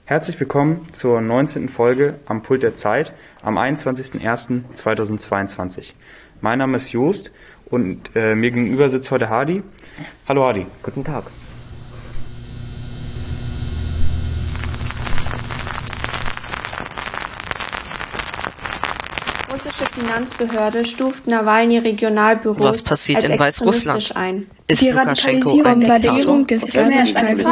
Herzlich willkommen zur 19. Folge am Pult der Zeit am 21.01.2022. Mein Name ist Joost und mir gegenüber sitzt heute Hadi. Hallo Hadi. Guten Tag. Die russische Finanzbehörde stuft Nawalny-Regionalbüros Was passiert in Weißrussland? ein. Ist Lukaschenko ein Bombardierung Diktator? des Gazastreifens.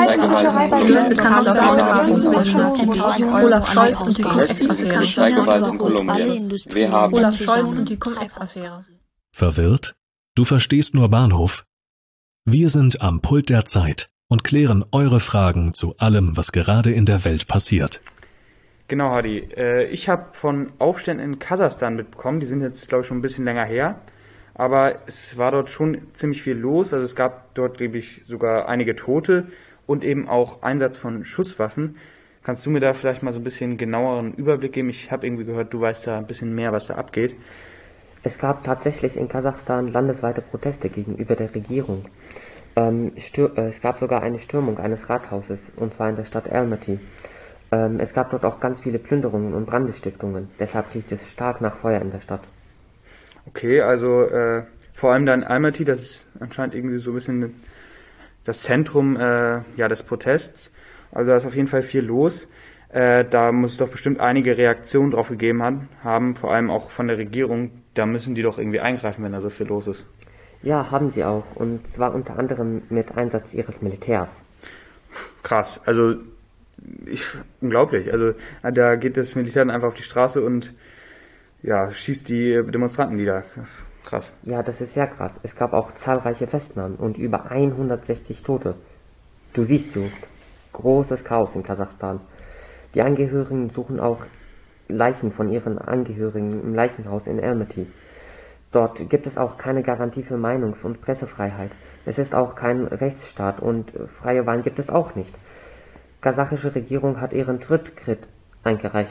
Olaf Scholz und die Cum-Ex-Affäre. Olaf Scholz und die Cum-Ex-Affäre. Verwirrt? Du verstehst nur Bahnhof? Wir sind am Pult der Zeit und klären eure Fragen zu allem, was gerade in der Welt passiert. Genau, Hadi. Ich habe von Aufständen in Kasachstan mitbekommen. Die sind jetzt, glaube ich, schon ein bisschen länger her. Aber es war dort schon ziemlich viel los. Also es gab dort, glaube ich, sogar einige Tote und eben auch Einsatz von Schusswaffen. Kannst du mir da vielleicht mal so ein bisschen genaueren Überblick geben? Ich habe irgendwie gehört, du weißt da ein bisschen mehr, was da abgeht. Es gab tatsächlich in Kasachstan landesweite Proteste gegenüber der Regierung. Es gab sogar eine Stürmung eines Rathauses, und zwar in der Stadt Almaty. Es gab dort auch ganz viele Plünderungen und Brandstiftungen. Deshalb riecht es stark nach Feuer in der Stadt. Okay, also vor allem dann Almaty, das ist anscheinend irgendwie so ein bisschen das Zentrum des Protests. Also da ist auf jeden Fall viel los. Da muss es doch bestimmt einige Reaktionen drauf gegeben haben, vor allem auch von der Regierung. Da müssen die doch irgendwie eingreifen, wenn da so viel los ist. Ja, haben sie auch. Und zwar unter anderem mit Einsatz ihres Militärs. Krass, also unglaublich. Also da geht das Militär dann einfach auf die Straße und schießt die Demonstranten nieder. Das ist krass. Ja, das ist sehr krass. Es gab auch zahlreiche Festnahmen und über 160 Tote. Du siehst, Just, großes Chaos in Kasachstan. Die Angehörigen suchen auch Leichen von ihren Angehörigen im Leichenhaus in Almaty. Dort gibt es auch keine Garantie für Meinungs- und Pressefreiheit. Es ist auch kein Rechtsstaat und freie Wahlen gibt es auch nicht. Kasachische Regierung hat ihren Rücktritt eingereicht.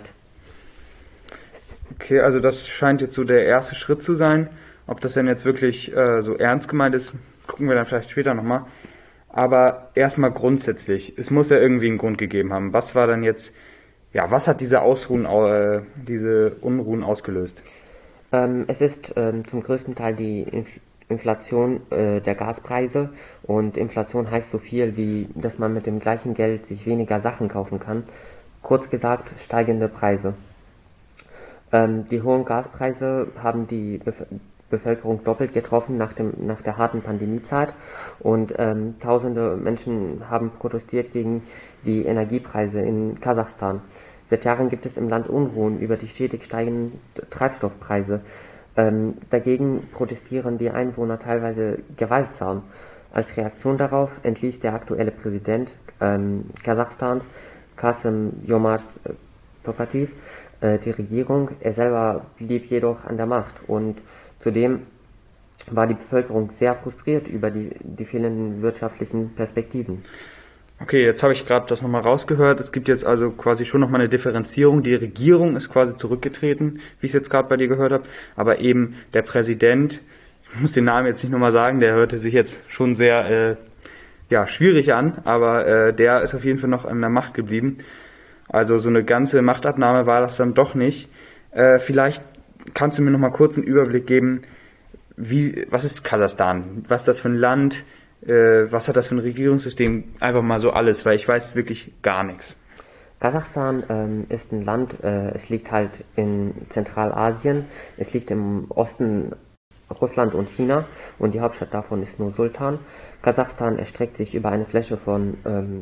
Okay, also das scheint jetzt so der erste Schritt zu sein. Ob das denn jetzt wirklich so ernst gemeint ist, gucken wir dann vielleicht später nochmal. Aber erstmal grundsätzlich, es muss ja irgendwie einen Grund gegeben haben. Was war dann jetzt, was hat diese Unruhen ausgelöst? Es ist zum größten Teil die Inflation der Gaspreise, und Inflation heißt so viel wie, dass man mit dem gleichen Geld sich weniger Sachen kaufen kann. Kurz gesagt, steigende Preise. Die hohen Gaspreise haben die Bevölkerung doppelt getroffen nach der harten Pandemiezeit, und tausende Menschen haben protestiert gegen die Energiepreise in Kasachstan. Seit Jahren gibt es im Land Unruhen über die stetig steigenden Treibstoffpreise. Dagegen protestieren die Einwohner teilweise gewaltsam. Als Reaktion darauf entließ der aktuelle Präsident Kasachstans, Kassym-Jomart Tokayev, die Regierung. Er selber blieb jedoch an der Macht, und zudem war die Bevölkerung sehr frustriert über die fehlenden wirtschaftlichen Perspektiven. Okay, jetzt habe ich gerade das nochmal rausgehört. Es gibt jetzt also quasi schon nochmal eine Differenzierung. Die Regierung ist quasi zurückgetreten, wie ich es jetzt gerade bei dir gehört habe. Aber eben der Präsident, ich muss den Namen jetzt nicht nochmal sagen, der hörte sich jetzt schon sehr schwierig an. Aber der ist auf jeden Fall noch an der Macht geblieben. Also so eine ganze Machtabnahme war das dann doch nicht. Vielleicht kannst du mir nochmal kurz einen Überblick geben, was ist Kasachstan? Was ist das für ein Land? Was hat das für ein Regierungssystem? Einfach mal so alles, weil ich weiß wirklich gar nichts. Kasachstan ist ein Land, es liegt halt in Zentralasien, es liegt im Osten Russland und China, und die Hauptstadt davon ist nur Sultan. Kasachstan erstreckt sich über eine Fläche von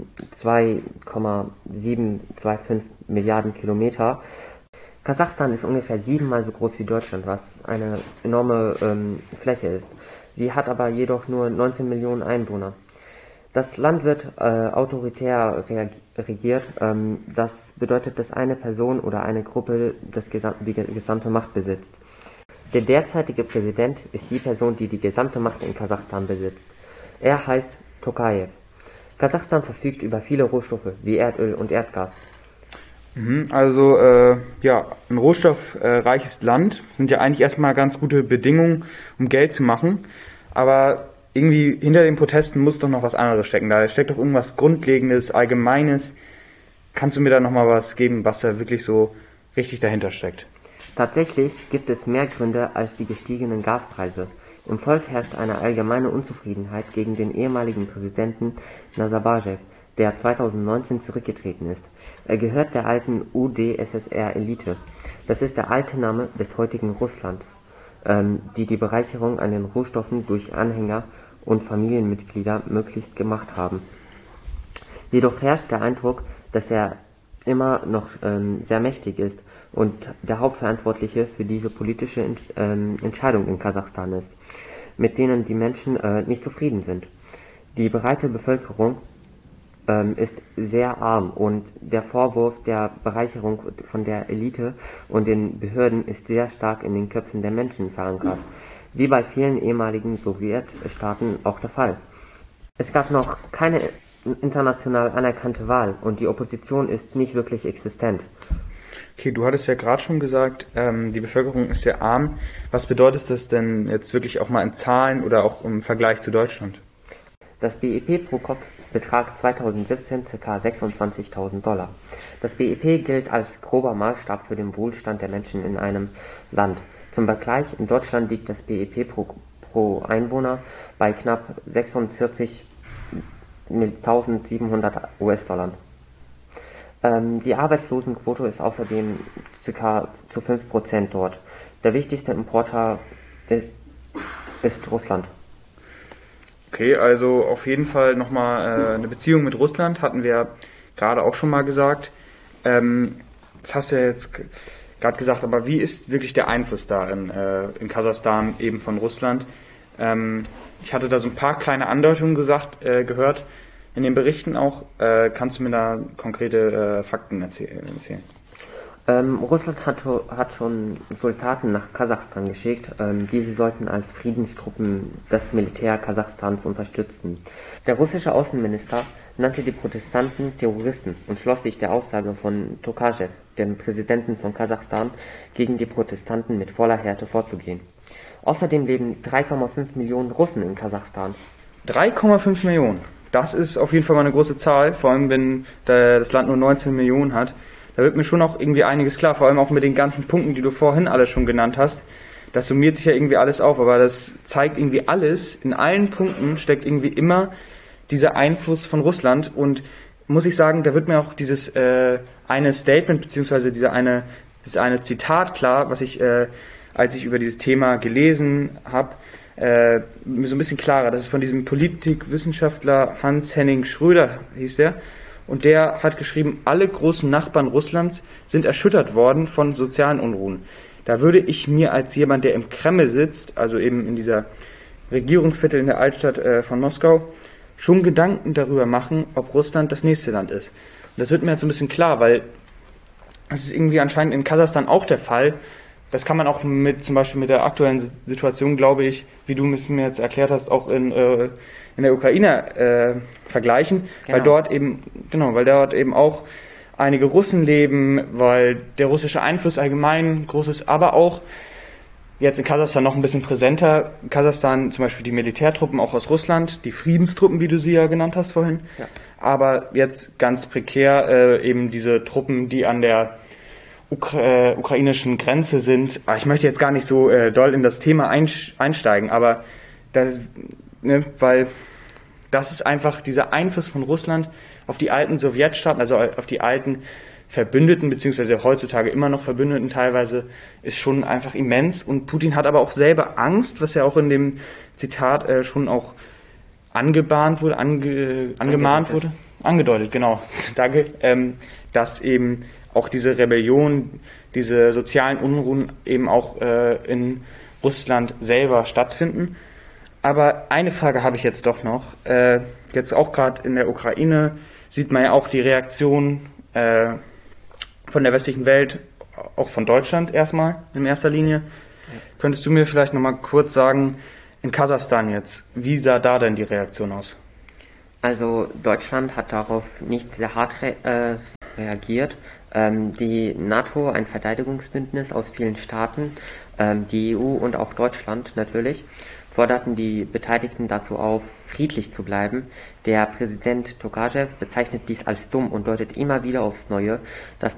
2,725 Milliarden Kilometer. Kasachstan ist ungefähr 7-mal so groß wie Deutschland, was eine enorme Fläche ist. Sie hat aber jedoch nur 19 Millionen Einwohner. Das Land wird autoritär regiert. Das bedeutet, dass eine Person oder eine Gruppe die gesamte Macht besitzt. Der derzeitige Präsident ist die Person, die die gesamte Macht in Kasachstan besitzt. Er heißt Tokayev. Kasachstan verfügt über viele Rohstoffe wie Erdöl und Erdgas. Also ein rohstoffreiches Land sind ja eigentlich erstmal ganz gute Bedingungen, um Geld zu machen. Aber irgendwie hinter den Protesten muss doch noch was anderes stecken. Da steckt doch irgendwas Grundlegendes, Allgemeines. Kannst du mir da nochmal was geben, was da wirklich so richtig dahinter steckt? Tatsächlich gibt es mehr Gründe als die gestiegenen Gaspreise. Im Volk herrscht eine allgemeine Unzufriedenheit gegen den ehemaligen Präsidenten Nazarbayev, der 2019 zurückgetreten ist. Er gehört der alten UdSSR-Elite. Das ist der alte Name des heutigen Russlands, die die Bereicherung an den Rohstoffen durch Anhänger und Familienmitglieder möglichst gemacht haben. Jedoch herrscht der Eindruck, dass er immer noch sehr mächtig ist und der Hauptverantwortliche für diese politische Entscheidung in Kasachstan ist, mit denen die Menschen nicht zufrieden sind. Die breite Bevölkerung ist sehr arm und der Vorwurf der Bereicherung von der Elite und den Behörden ist sehr stark in den Köpfen der Menschen verankert, wie bei vielen ehemaligen Sowjetstaaten auch der Fall. Es gab noch keine international anerkannte Wahl und die Opposition ist nicht wirklich existent. Okay, du hattest ja gerade schon gesagt, die Bevölkerung ist sehr arm. Was bedeutet das denn jetzt wirklich auch mal in Zahlen oder auch im Vergleich zu Deutschland? Das BIP pro Kopf betrag 2017 ca. $26.000. Das BIP gilt als grober Maßstab für den Wohlstand der Menschen in einem Land. Zum Vergleich, in Deutschland liegt das BIP pro Einwohner bei knapp 46.700 US-Dollar. Die Arbeitslosenquote ist außerdem ca. zu 5% dort. Der wichtigste Importeur ist Russland. Okay, also auf jeden Fall nochmal eine Beziehung mit Russland, hatten wir gerade auch schon mal gesagt. Das hast du ja jetzt gerade gesagt, aber wie ist wirklich der Einfluss da in Kasachstan eben von Russland? Ich hatte da so ein paar kleine Andeutungen gehört in den Berichten auch. Kannst du mir da konkrete Fakten erzählen? Russland hat schon Soldaten nach Kasachstan geschickt. Diese sollten als Friedenstruppen das Militär Kasachstans unterstützen. Der russische Außenminister nannte die Protestanten Terroristen und schloss sich der Aussage von Tokajew, dem Präsidenten von Kasachstan, gegen die Protestanten mit voller Härte vorzugehen. Außerdem leben 3,5 Millionen Russen in Kasachstan. 3,5 Millionen? Das ist auf jeden Fall mal eine große Zahl, vor allem wenn das Land nur 19 Millionen hat. Da wird mir schon auch irgendwie einiges klar, vor allem auch mit den ganzen Punkten, die du vorhin alle schon genannt hast. Das summiert sich ja irgendwie alles auf, aber das zeigt irgendwie alles, in allen Punkten steckt irgendwie immer dieser Einfluss von Russland und muss ich sagen, da wird mir auch dieses eine Statement, beziehungsweise dieses eine Zitat klar, was ich, als ich über dieses Thema gelesen habe, mir so ein bisschen klarer. Das ist von diesem Politikwissenschaftler Hans-Henning Schröder, hieß der. Und der hat geschrieben, alle großen Nachbarn Russlands sind erschüttert worden von sozialen Unruhen. Da würde ich mir als jemand, der im Kreml sitzt, also eben in dieser Regierungsviertel in der Altstadt von Moskau, schon Gedanken darüber machen, ob Russland das nächste Land ist. Und das wird mir jetzt so ein bisschen klar, weil das ist irgendwie anscheinend in Kasachstan auch der Fall. Das kann man auch zum Beispiel mit der aktuellen Situation, glaube ich, wie du es mir jetzt erklärt hast, auch in der Ukraine vergleichen, genau. weil dort eben auch einige Russen leben, weil der russische Einfluss allgemein groß ist, aber auch jetzt in Kasachstan noch ein bisschen präsenter. In Kasachstan zum Beispiel die Militärtruppen auch aus Russland, die Friedenstruppen, wie du sie ja genannt hast vorhin, ja. Aber jetzt ganz prekär eben diese Truppen, die an der ukrainischen Grenze sind. Ich möchte jetzt gar nicht so doll in das Thema einsteigen, aber das, weil das ist einfach dieser Einfluss von Russland auf die alten Sowjetstaaten, also auf die alten Verbündeten, beziehungsweise heutzutage immer noch Verbündeten teilweise, ist schon einfach immens. Und Putin hat aber auch selber Angst, was ja auch in dem Zitat schon auch angedeutet wurde, genau, danke, dass eben auch diese Rebellion, diese sozialen Unruhen eben auch in Russland selber stattfinden. Aber eine Frage habe ich jetzt doch noch. Jetzt auch gerade in der Ukraine sieht man ja auch die Reaktion von der westlichen Welt, auch von Deutschland erstmal in erster Linie. Ja. Könntest du mir vielleicht nochmal kurz sagen, in Kasachstan jetzt, wie sah da denn die Reaktion aus? Also Deutschland hat darauf nicht sehr hart reagiert. Die NATO, ein Verteidigungsbündnis aus vielen Staaten, die EU und auch Deutschland natürlich, forderten die Beteiligten dazu auf, friedlich zu bleiben. Der Präsident Tokajew bezeichnet dies als dumm und deutet immer wieder aufs Neue, dass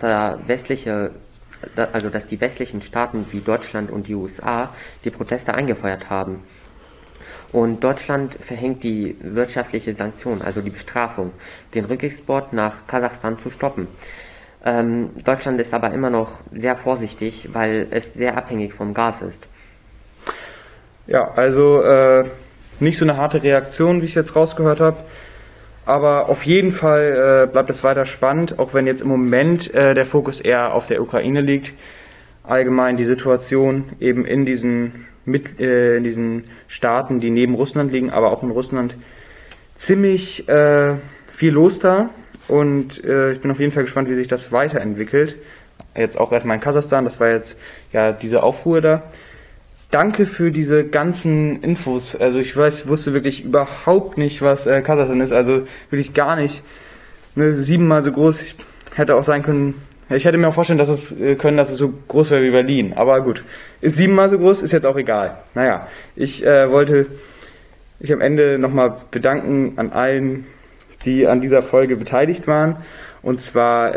die westlichen Staaten wie Deutschland und die USA die Proteste eingefeuert haben. Und Deutschland verhängt die wirtschaftliche Sanktion, also die Bestrafung, den Rückexport nach Kasachstan zu stoppen. Deutschland ist aber immer noch sehr vorsichtig, weil es sehr abhängig vom Gas ist. Ja, also nicht so eine harte Reaktion, wie ich jetzt rausgehört habe. Aber auf jeden Fall bleibt es weiter spannend, auch wenn jetzt im Moment der Fokus eher auf der Ukraine liegt. Allgemein die Situation eben in diesen Staaten, die neben Russland liegen, aber auch in Russland ziemlich viel los da. Und ich bin auf jeden Fall gespannt, wie sich das weiterentwickelt. Jetzt auch erstmal in Kasachstan, das war jetzt ja diese Aufruhr da. Danke für diese ganzen Infos. Also ich wusste wirklich überhaupt nicht, was Kasachstan ist. Also wirklich gar nicht. 7-mal so groß. Ich hätte auch sein können. Ich hätte mir auch vorstellen, dass es so groß wäre wie Berlin. Aber gut, ist 7-mal so groß, ist jetzt auch egal. Naja, ich wollte mich am Ende nochmal bedanken an allen, die an dieser Folge beteiligt waren. Und zwar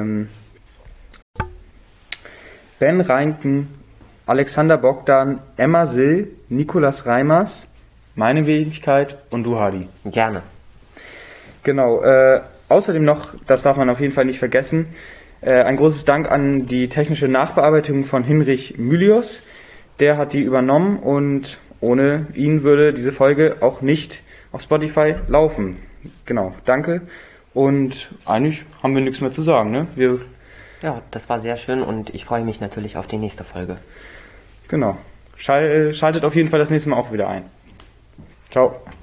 Ben Reinken, Alexander Bogdan, Emma Sill, Nikolas Reimers, meine Wenigkeit und du, Hadi. Gerne. Genau. Außerdem noch, das darf man auf jeden Fall nicht vergessen, ein großes Dank an die technische Nachbearbeitung von Hinrich Mylios. Der hat die übernommen und ohne ihn würde diese Folge auch nicht auf Spotify laufen. Genau, danke. Und eigentlich haben wir nichts mehr zu sagen, ne? Ja, das war sehr schön und ich freue mich natürlich auf die nächste Folge. Genau. Schaltet auf jeden Fall das nächste Mal auch wieder ein. Ciao.